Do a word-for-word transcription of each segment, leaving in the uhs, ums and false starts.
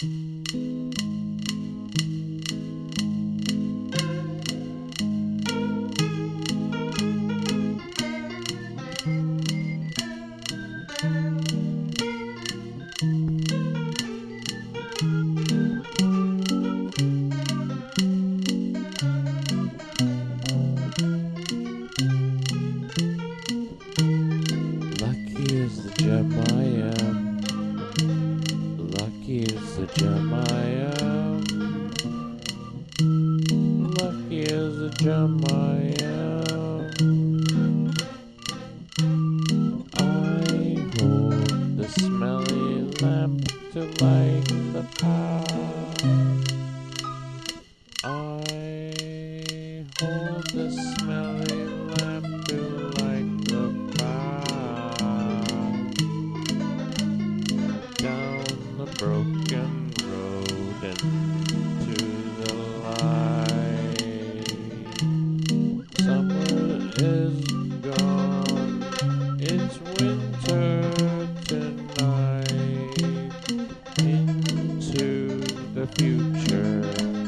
Lucky is the gem I am. Lucky is the gem I am. Lucky is the gem I am. I hold the smelly lamp to light the path. I hold the smelly lamp to light the path down the broken road into the light. Summer is gone, it's winter tonight. Into the future,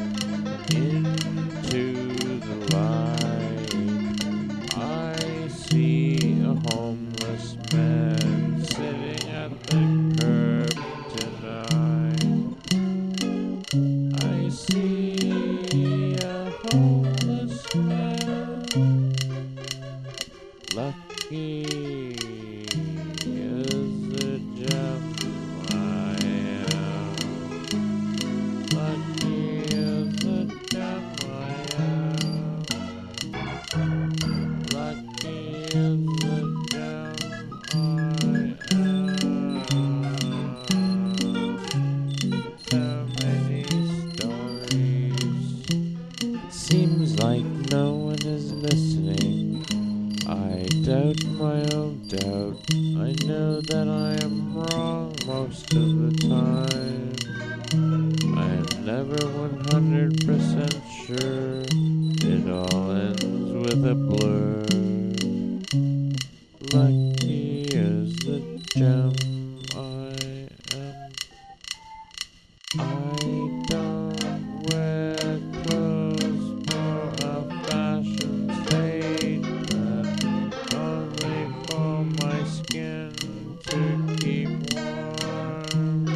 into the light. I see a homeless man sitting at the curb tonight. I see a homeless man. Lucky is the gem I am. Lucky is the gem I am. Lucky is the gem I am. So many stories. Seems like no one is listening. I doubt my own doubt. I know that I am wrong most of the time. I am never one hundred percent sure. It all ends with a blur. Lucky is the gem I am. I don't wear clothes for a fashion statement, only for my skin to keep warm.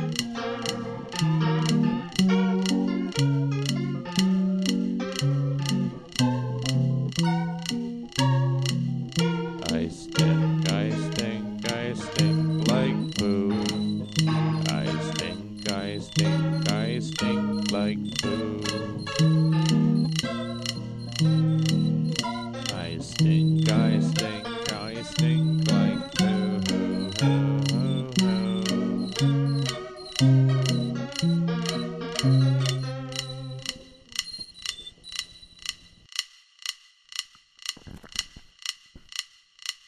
I stink, I stink, I stink like poo. I stink, I stink, I stink like poo. I stink.